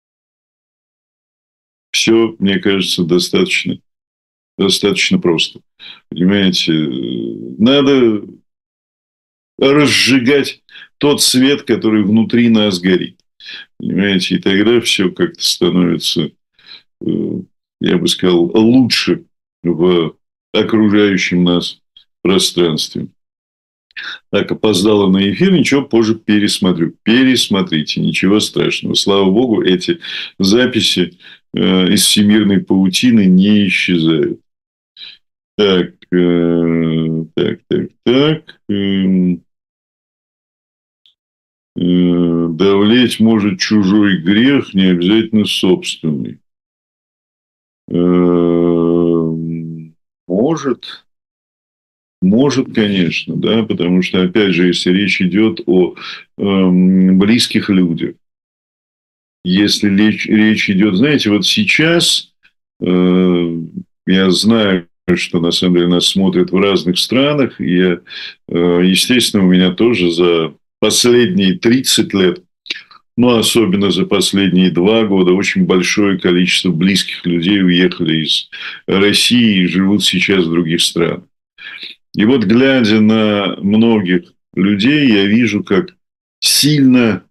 Все, мне кажется, достаточно просто. Понимаете, надо разжигать тот свет, который внутри нас горит. Понимаете, и тогда все как-то становится, я бы сказал, лучше в окружающем нас пространстве. Так, опоздала на эфир, ничего, позже пересмотрю. Пересмотрите, ничего страшного. Слава богу, эти записи из всемирной паутины не исчезают. Так. Давлеть может чужой грех, не обязательно собственный. Может, конечно, да, потому что, опять же, если речь идет о близких людях, если речь идет, знаете, вот сейчас я знаю, что на самом деле нас смотрят в разных странах, и я, естественно, у меня тоже за последние 30 лет, но особенно за последние 2 года, очень большое количество близких людей уехали из России и живут сейчас в других странах. И вот, глядя на многих людей, я вижу, как сильно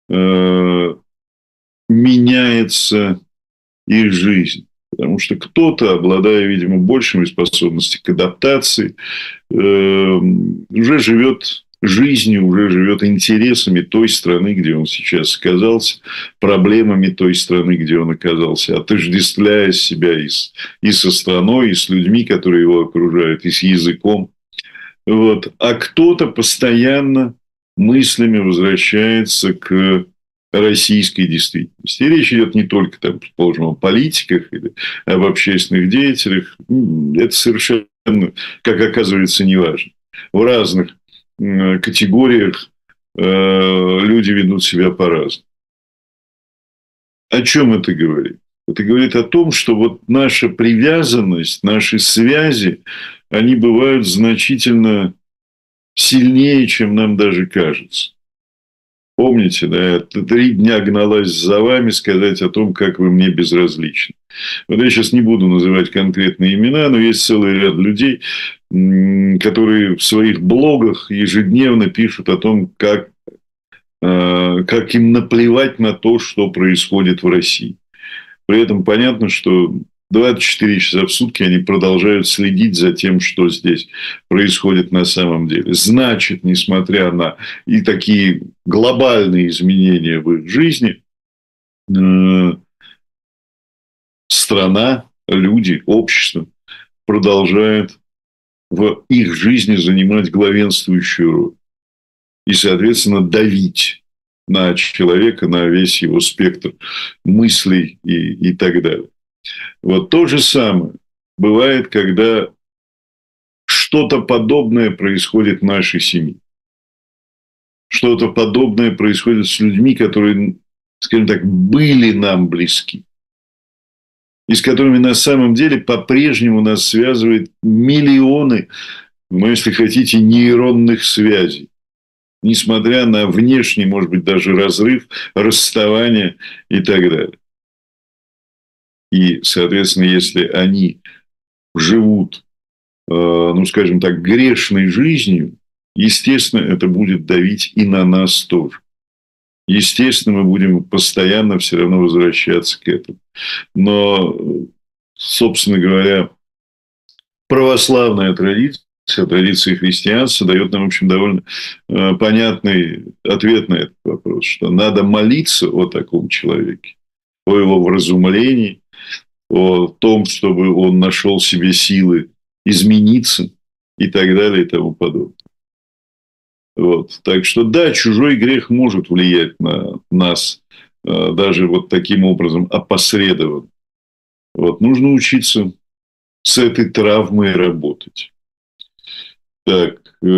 меняется их жизнь. Потому что кто-то, обладая, видимо, большими способностями к адаптации, уже живет жизнью, уже живет интересами той страны, где он сейчас оказался, проблемами той страны, где он оказался, отождествляя себя и со страной, и с людьми, которые его окружают, и с языком. Вот. А кто-то постоянно мыслями возвращается к российской действительности. И речь идет не только, там, предположим, о политиках или об общественных деятелях. Это совершенно как оказывается, не важно. В разных категориях люди ведут себя по-разному. О чем это говорит? Это говорит о том, что вот наша привязанность, наши связи, они бывают значительно сильнее, чем нам даже кажется. Помните, да, я 3 дня гналась за вами сказать о том, как вы мне безразличны. Вот я сейчас не буду называть конкретные имена, но есть целый ряд людей, которые в своих блогах ежедневно пишут о том, как им наплевать на то, что происходит в России. При этом понятно, что 24 часа в сутки они продолжают следить за тем, что здесь происходит на самом деле. Значит, несмотря на и такие глобальные изменения в их жизни, страна, люди, общество продолжает в их жизни занимать главенствующую роль. И, соответственно, давить на человека, на весь его спектр мыслей и так далее. Вот то же самое бывает, когда что-то подобное происходит в нашей семье. Что-то подобное происходит с людьми, которые, скажем так, были нам близки. И с которыми на самом деле по-прежнему нас связывает миллионы, ну, если хотите, нейронных связей. Несмотря на внешний, может быть, даже разрыв, расставание и так далее. И, соответственно, если они живут, ну, скажем так, грешной жизнью, естественно, это будет давить и на нас тоже. Естественно, мы будем постоянно все равно возвращаться к этому. Но, собственно говоря, православная традиция христианства дает нам, в общем, довольно понятный ответ на этот вопрос, что надо молиться о таком человеке, о его вразумлении, о том, чтобы он нашел себе силы измениться и так далее и тому подобное. Вот. Так что да, чужой грех может влиять на нас даже вот таким образом опосредованно. Вот. Нужно учиться с этой травмой работать. Так.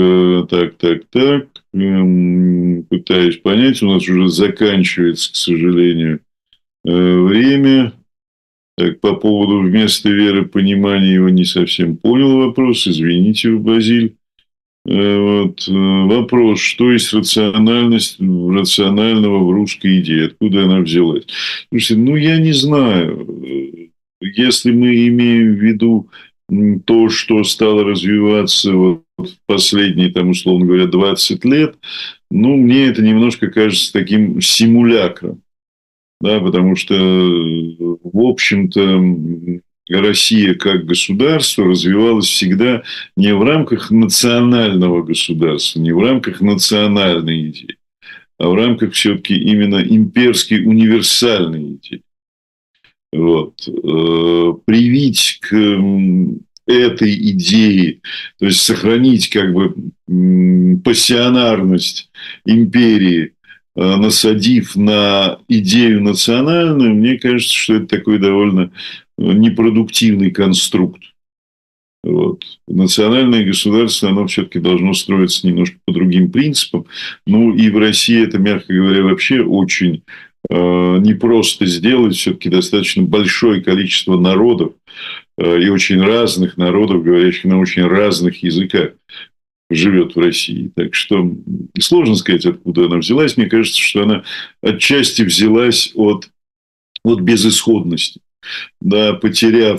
Пытаюсь понять, у нас уже заканчивается, к сожалению, время. Так, по поводу вместо веры понимания его не совсем понял вопрос. Извините, Базиль. Вот. Вопрос, что есть рациональность рационального в русской идее? Откуда она взялась? Слушайте, ну, я не знаю. Если мы имеем в виду то, что стало развиваться вот в последние, там, условно говоря, 20 лет, ну, мне это немножко кажется таким симулякром. Да, потому что, в общем-то, Россия как государство развивалась всегда не в рамках национального государства, не в рамках национальной идеи, а в рамках все-таки именно имперской универсальной идеи. Вот. Привить к этой идее, то есть сохранить как бы пассионарность империи, насадив на идею национальную, мне кажется, что это такой довольно непродуктивный конструкт. Вот. Национальное государство, оно все-таки должно строиться немножко по другим принципам. Ну, и в России это, мягко говоря, вообще очень непросто сделать. Все-таки достаточно большое количество народов и очень разных народов, говорящих на очень разных языках, живет в России. Так что сложно сказать, откуда она взялась. Мне кажется, что она отчасти взялась от безысходности. Да, потеряв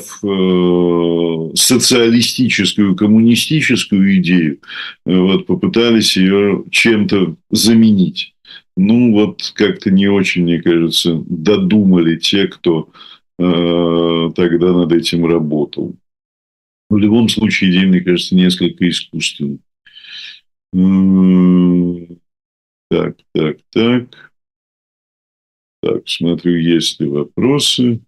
социалистическую, коммунистическую идею, вот, попытались ее чем-то заменить. Ну, вот как-то не очень, мне кажется, додумали те, кто тогда над этим работал. В любом случае, идея, мне кажется, несколько искусственной. Так. Так, смотрю, есть ли вопросы.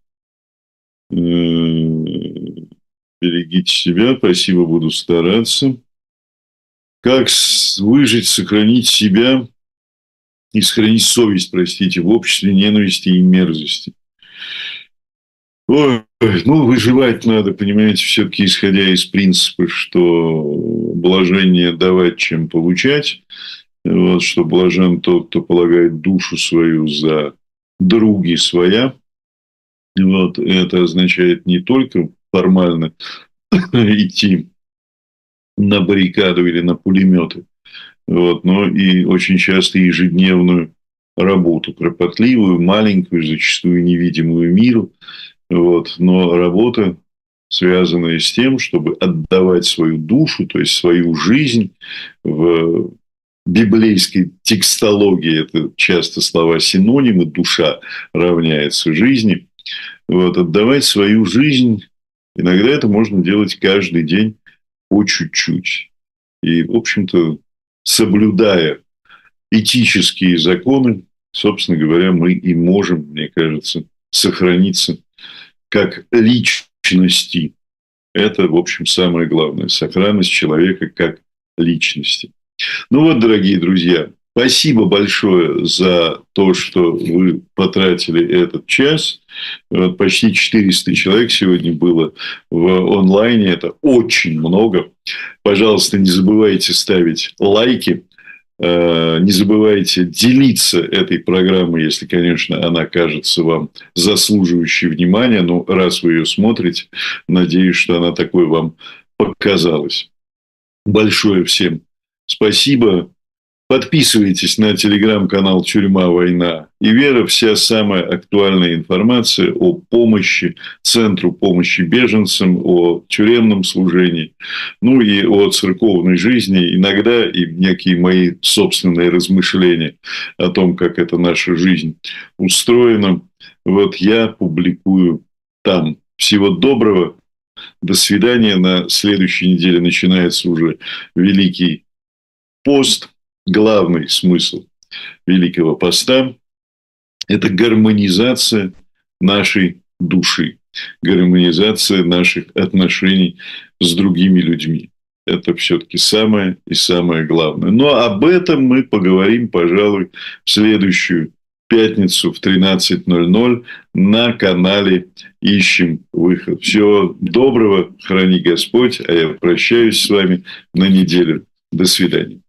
Берегите себя, спасибо, буду стараться. Как выжить, сохранить себя и сохранить совесть, простите, в обществе ненависти и мерзости? Ой, Ну, выживать надо, понимаете, все-таки исходя из принципа, что блажение давать, чем получать. Вот, что блажен тот, кто полагает душу свою за други своя. Вот, это означает не только формально идти на баррикаду или на пулеметы, вот, но и очень часто ежедневную работу, кропотливую, маленькую, зачастую невидимую миру. Вот, но работа, связанная с тем, чтобы отдавать свою душу, то есть свою жизнь в библейской текстологии, это часто слова синонимы, душа равняется жизни. Вот, отдавать свою жизнь, иногда это можно делать каждый день по чуть-чуть. И, в общем-то, соблюдая этические законы, собственно говоря, мы и можем, мне кажется, сохраниться как личности. Это, в общем, самое главное. Сохранность человека как личности. Ну вот, дорогие друзья, спасибо большое за то, что вы потратили этот час. Вот почти 400 человек сегодня было в онлайне. Это очень много. Пожалуйста, не забывайте ставить лайки. Не забывайте делиться этой программой, если, конечно, она кажется вам заслуживающей внимания. Но раз вы ее смотрите, надеюсь, что она такой вам показалась. Большое всем спасибо. Подписывайтесь на телеграм-канал «Тюрьма, война и вера». Вся самая актуальная информация о помощи, Центру помощи беженцам, о тюремном служении, ну и о церковной жизни. Иногда и некие мои собственные размышления о том, как эта наша жизнь устроена. Вот я публикую там. Всего доброго. До свидания. На следующей неделе начинается уже Великий пост. Главный смысл Великого поста – это гармонизация нашей души, гармонизация наших отношений с другими людьми. Это все-таки самое и самое главное. Но об этом мы поговорим, пожалуй, в следующую пятницу в 13:00 на канале «Ищем выход». Всего доброго, храни Господь, а я прощаюсь с вами на неделю. До свидания.